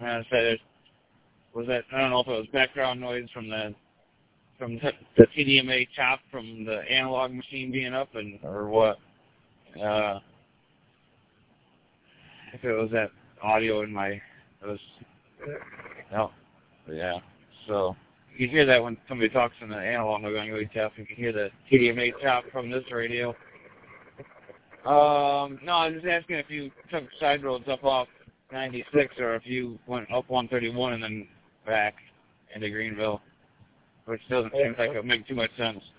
I said, was that, I don't know if it was background noise from the TDMA chop from the analog machine being up, or what. If it was that audio in my, no, yeah. So you can hear that when somebody talks in the analog going chop. You can hear the TDMA chop from this radio. No, I was just asking if you took side roads up off 96 or if you went up 131 and then back into Greenville, which doesn't seem like it would make too much sense.